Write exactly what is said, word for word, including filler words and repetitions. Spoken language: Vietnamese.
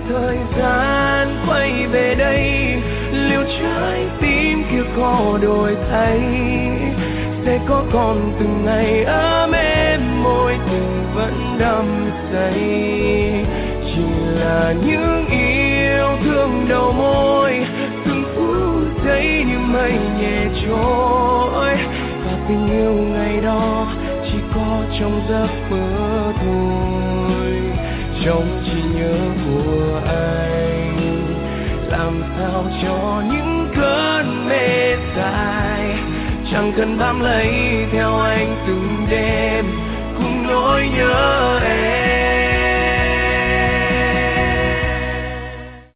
thời gian quay về đây, liệu trái tim kia có đổi thay, sẽ có còn từng ngày ấm êm môi tình vẫn đắm say. Chỉ là những yêu thương đầu môi, từng phút giây như mây nhẹ trôi, và tình yêu ngày đó chỉ có trong giấc mơ thôi, trong trí nhớ của anh. Làm sao cho những cơn mê dài chẳng cần bám lấy theo anh từng đêm cùng nỗi nhớ em.